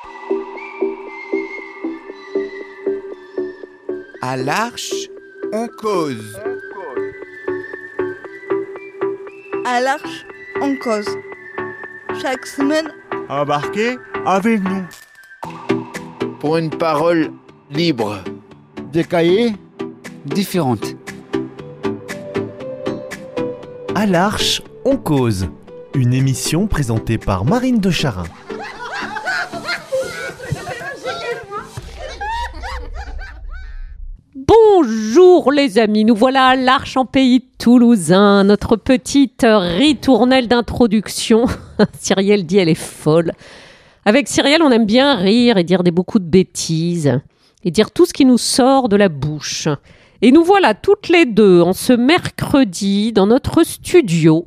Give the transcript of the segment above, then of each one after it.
À l'Arche, on cause. À l'Arche, on cause. Chaque semaine, Embarquez avec nous. Pour une parole libre. Des cahiers différentes. À l'Arche, on cause. Une émission présentée par Marine de Charin. Bonjour les amis, nous voilà à l'Arche en pays toulousain, notre petite ritournelle d'introduction. Cyrielle dit elle est folle. Avec Cyrielle, on aime bien rire et dire beaucoup de bêtises et dire tout ce qui nous sort de la bouche. Et nous voilà toutes les deux en ce mercredi dans notre studio,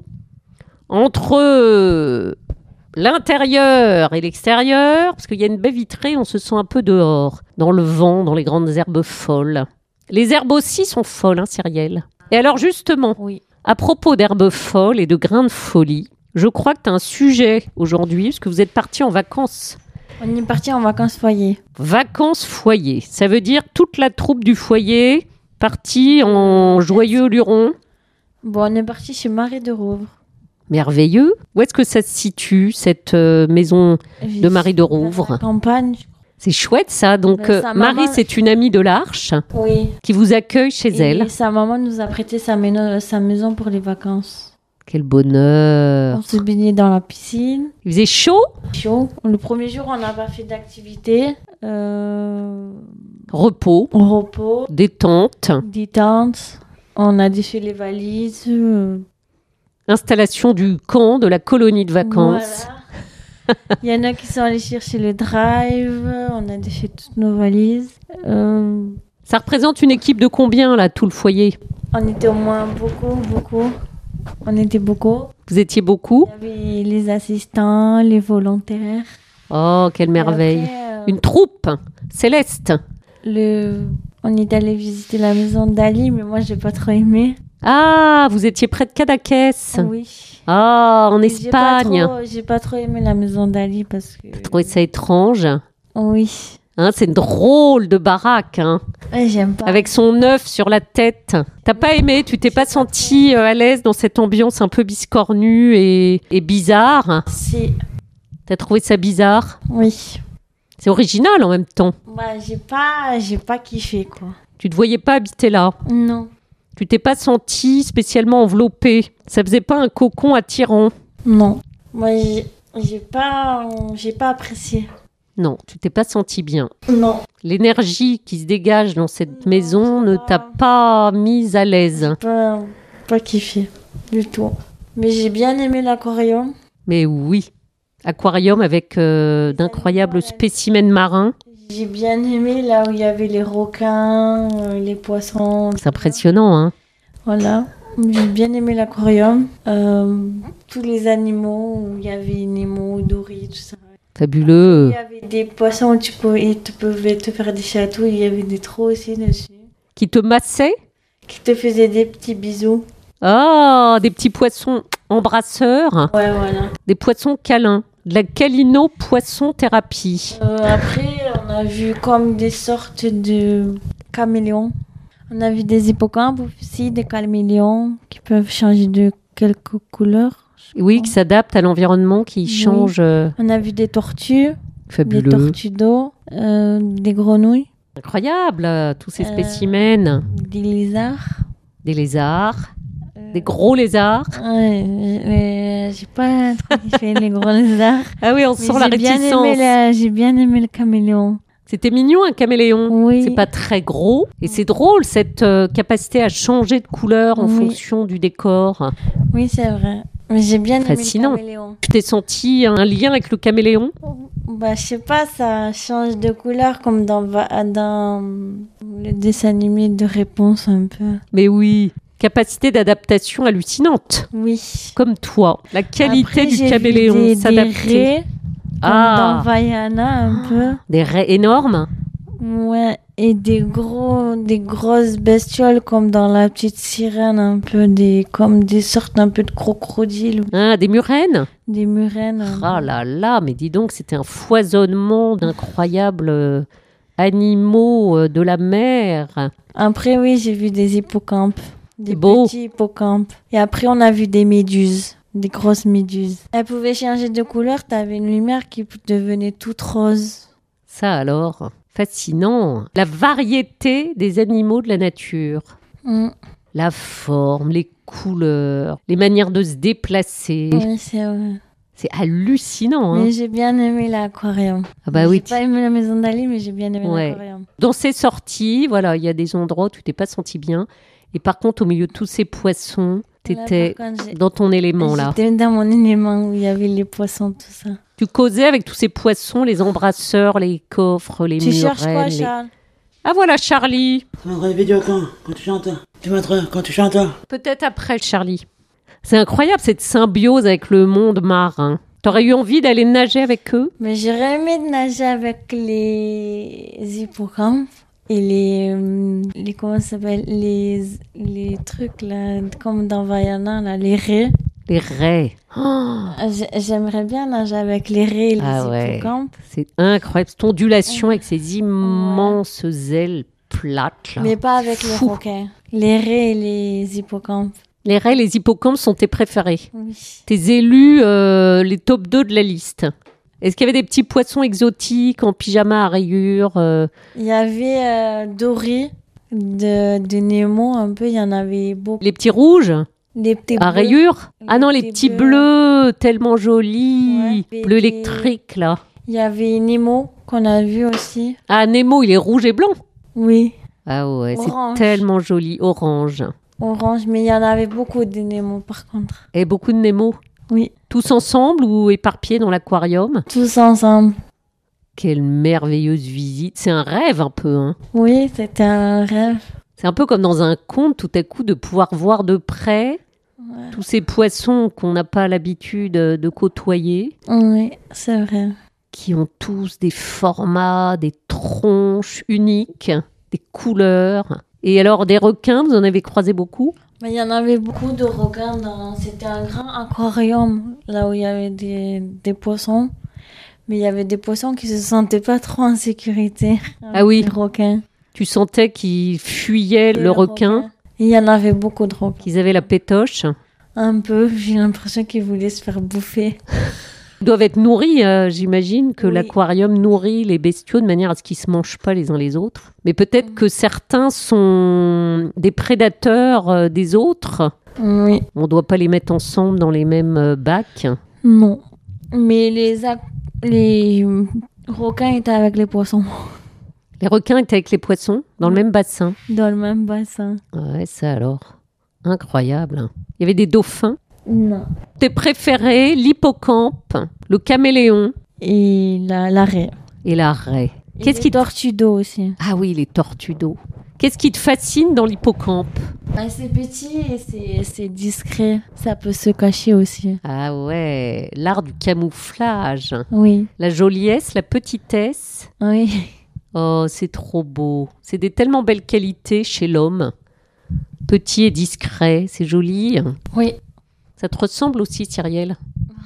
entre l'intérieur et l'extérieur, parce qu'il y a une baie vitrée, on se sent un peu dehors, dans le vent, dans les grandes herbes folles. Les herbes aussi sont folles, Cyrielle. Et alors justement, Oui. à propos d'herbes folles et de grains de folie, je crois que tu as un sujet aujourd'hui, parce que vous êtes partis en vacances. On est parti en vacances foyer. Vacances foyer, ça veut dire toute la troupe du foyer partie en joyeux luron. Bon, on est parti chez Marie de Rouvre. Merveilleux. Où est-ce que ça se situe, cette maison de Marie de La Rouvre ? campagne. C'est chouette ça. Donc Ben, sa Marie, maman- c'est une amie de l'Arche Oui. qui vous accueille chez Et elle. sa maman nous a prêté sa maison pour les vacances. Quel bonheur. On se baignait dans la piscine. Il faisait chaud ? Chaud. Le premier jour, on n'a pas fait d'activité. Repos, Repos, détente, détente. On a défait les valises. installation du camp, de la colonie de vacances. Voilà. Il y en a qui sont allés chercher le drive. On a défait toutes nos valises. Ça représente une équipe de combien là, tout le foyer ? On était au moins beaucoup. On était beaucoup. Vous étiez beaucoup ? Il y avait les assistants, les volontaires. Oh, quelle merveille. Et après, Une troupe céleste. on est allé visiter la maison d'Ali, mais moi, j'ai pas trop aimé. Ah, vous étiez près de Cadaqués. Oui. Ah, en Mais Espagne. J'ai pas trop aimé la maison d'Ali parce que... T'as trouvé ça étrange ? Oui. Hein, c'est une drôle de baraque, hein, Ouais, j'aime pas. avec son œuf sur la tête. T'as pas aimé ? Tu t'es pas senti à l'aise dans cette ambiance un peu biscornue et bizarre ? Si. T'as trouvé ça bizarre ? Oui. C'est original en même temps. Bah, j'ai pas kiffé, quoi. Tu te voyais pas habiter là. Non. Tu t'es pas senti spécialement enveloppé. Ça faisait pas un cocon attirant. Non. Moi, j'ai pas apprécié. Non, tu t'es pas senti bien. Non. L'énergie qui se dégage dans cette maison ne t'a pas mise à l'aise. Pas kiffé du tout. Mais j'ai bien aimé l'aquarium. Mais oui, aquarium avec d'incroyables spécimens marins. J'ai bien aimé là où il y avait les requins, les poissons. C'est impressionnant, hein. Voilà. J'ai bien aimé l'aquarium. Tous les animaux, où il y avait Nemo, Dory, tout ça. Il Fabuleux. y avait des poissons où tu pouvais te faire des chatouilles. Il y avait des trous aussi dessus. Qui te massait ? Qui te faisaient des petits bisous. Ah, des petits poissons embrasseurs. Ouais, voilà. Des poissons câlins. De la câlino-poisson-thérapie. Après, on a vu comme des sortes de caméléons. On a vu des hippocampes aussi, des caméléons qui peuvent changer de quelques couleurs. Oui, qui s'adaptent à l'environnement, qui Oui. change. On a vu des tortues, des Fabuleux. tortues d'eau, des grenouilles, Incroyable, tous ces spécimens. des lézards. Des lézards. Des gros lézards. Ouais, j'ai pas trop kiffé les gros lézards. Ah oui, on Mais sent la réticence. j'ai bien aimé le caméléon. C'était mignon, un caméléon. Oui. C'est pas très gros. Et c'est drôle, cette capacité à changer de couleur en Oui. fonction du décor. Oui, c'est vrai. Mais j'ai bien aimé Fascinant. le caméléon. Tu t'es senti un lien avec le caméléon ? Bah, je sais pas, ça change de couleur comme dans le dessin animé de Réponse un peu. Mais oui, capacité d'adaptation hallucinante. Oui. Comme toi. La qualité Après, du j'ai caméléon, vu des s'adapter. raies, comme dans Vaiana un peu. Des raies énormes. Ouais, et des grosses bestioles comme dans La Petite Sirène, un peu comme des sortes un peu de crocodiles, Ah, des murènes? des murènes. Ah là là, mais dis donc, c'était un foisonnement d'incroyables animaux de la mer. Après, oui, j'ai vu des hippocampes, des C'est beau. petits hippocampes. Et après, on a vu des méduses, des grosses méduses. Elles pouvaient changer de couleur, t'avais une lumière qui devenait toute rose. Ça alors, fascinant. La variété des animaux de la nature. Mm. La forme, les couleurs, les manières de se déplacer. Oui, c'est vrai. C'est hallucinant. Hein. Mais j'ai bien aimé l'aquarium. Ah bah oui. J'ai pas aimé la maison d'Ali, mais j'ai bien aimé Ouais. l'aquarium. Dans ces sorties, voilà, il y a des endroits où tu t'es pas senti bien. Et par contre, au milieu de tous ces poissons, t'étais Là, par contre, dans ton élément là. J'étais dans mon élément où il y avait les poissons, tout ça. Tu causais avec tous ces poissons, les embrasseurs, les coffres, les Tu cherches quoi, murènes. Charles? Ah voilà, Charlie. Tu montres une vidéo quand tu chantes. Tu montres quand tu chantes. Peut-être après, Charlie. C'est incroyable cette symbiose avec le monde marin. T'aurais eu envie d'aller nager avec eux? Mais j'aurais aimé de nager avec les hippocampes et les comment ça s'appelle, les trucs là, comme dans Vaiana, là, les raies. Les raies. Oh, J'aimerais bien nager avec les raies et les Ah ouais. hippocampes. c'est incroyable. Cette ondulation avec ces immenses ailes plates. Là. Mais pas avec Fou. les requins. Les raies et les hippocampes. Les raies, les hippocampes sont tes préférés. Oui. Tes élus, les top 2 de la liste. Est-ce qu'il y avait des petits poissons exotiques en pyjama à rayures Il y avait Dory de Nemo, un peu, il y en avait beaucoup. Les petits rouges Les petits à bleus. rayures? Ah non, les petits petits bleus, tellement Ouais, jolis. Bleu des- électrique, là. Il y avait Nemo qu'on a vu aussi. Ah, Nemo, il est rouge et blanc. Oui, Ah ouais, Orange. c'est tellement joli. Orange. orange, mais il y en avait beaucoup de Nemo par contre. Et beaucoup de Nemo. Oui, Tous ensemble ou éparpillés dans l'aquarium? tous ensemble. Quelle merveilleuse visite. C'est un rêve un peu. Hein. Oui, c'était un rêve. C'est un peu comme dans un conte, tout à coup, de pouvoir voir de près Ouais. tous ces poissons qu'on n'a pas l'habitude de côtoyer, Oui, c'est vrai. qui ont tous des formats, des tronches uniques, des couleurs. Et alors, des requins, vous en avez croisé beaucoup? Mais il y en avait beaucoup de requins. C'était un grand aquarium, là où il y avait des poissons. Mais il y avait des poissons qui se sentaient pas trop en sécurité. Ah oui. Les requins. Tu sentais qu'ils fuyaient Et le requin, Et il y en avait beaucoup de requins. qu'ils avaient la pétoche. Un peu, j'ai l'impression qu'ils voulaient se faire bouffer. Ils doivent être nourris, j'imagine que Oui. l'aquarium nourrit les bestiaux de manière à ce qu'ils ne se mangent pas les uns les autres. Mais peut-être que certains sont des prédateurs des autres. Oui. On ne doit pas les mettre ensemble dans les mêmes bacs. Non. Mais les requins étaient avec les poissons Les requins étaient avec les poissons dans le même bassin. dans le même bassin. Ouais, ça alors. Incroyable. Il y avait des dauphins. Non. Tes préférés, l'hippocampe, le caméléon Et la raie. et la raie. Et Qu'est-ce les qui te... tortues d'eau aussi. Ah oui, les tortues d'eau. Qu'est-ce qui te fascine dans l'hippocampe? C'est petit et c'est discret. Ça peut se cacher aussi. Ah ouais, l'art du camouflage. Oui. La joliesse, la petitesse. Oui. Oh, c'est trop beau. C'est des tellement belles qualités chez l'homme. Petit et discret, c'est joli. Oui. Ça te ressemble aussi, Cyrielle?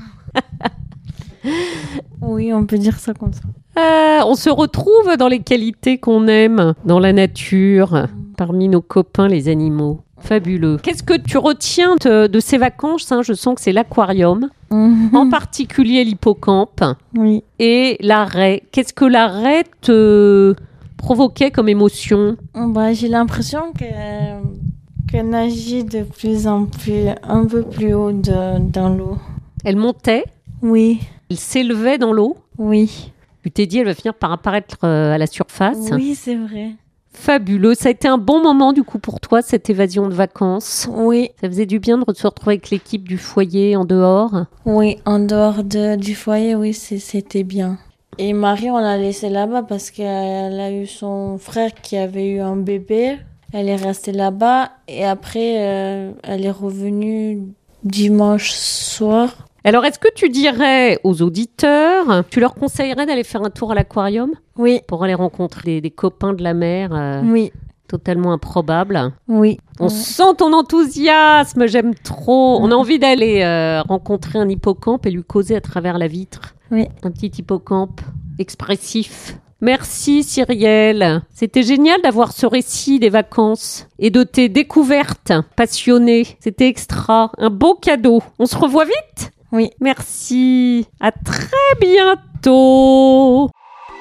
Oui, on peut dire ça comme ça. On se retrouve dans les qualités qu'on aime dans la nature, parmi nos copains les animaux. Fabuleux. Qu'est-ce que tu retiens de ces vacances, hein? Je sens que c'est l'aquarium, en particulier l'hippocampe Oui. et la raie. Qu'est-ce que la raie te provoquait comme émotion? J'ai l'impression que nager de plus en plus, un peu plus haut dans l'eau. Elle montait, Oui. elle s'élevait dans l'eau. Oui. Tu t'es dit, elle va finir par apparaître à la surface. Oui, c'est vrai. Fabuleux. Ça a été un bon moment du coup pour toi, cette évasion de vacances. Oui. Ça faisait du bien de se retrouver avec l'équipe du foyer en dehors. Oui, en dehors du foyer, oui, c'était bien. Et Marie, on l'a laissée là-bas parce qu'elle a eu son frère qui avait eu un bébé. Elle est restée là-bas et après, elle est revenue dimanche soir. Alors, est-ce que tu dirais aux auditeurs, tu leur conseillerais d'aller faire un tour à l'aquarium Oui, pour aller rencontrer des copains de la mer oui, totalement improbables? oui. On sent ton enthousiasme, j'aime trop. On a envie d'aller rencontrer un hippocampe et lui causer à travers la vitre. Oui. Un petit hippocampe expressif. Merci Cyrielle. C'était génial d'avoir ce récit des vacances et de tes découvertes passionnées. C'était extra. Un beau cadeau. On se revoit vite ? Oui. Merci. À très bientôt.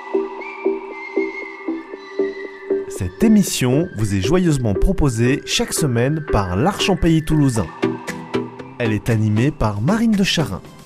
Cette émission vous est joyeusement proposée chaque semaine par l'Arche en Pays Toulousain. Elle est animée par Marine de Charin.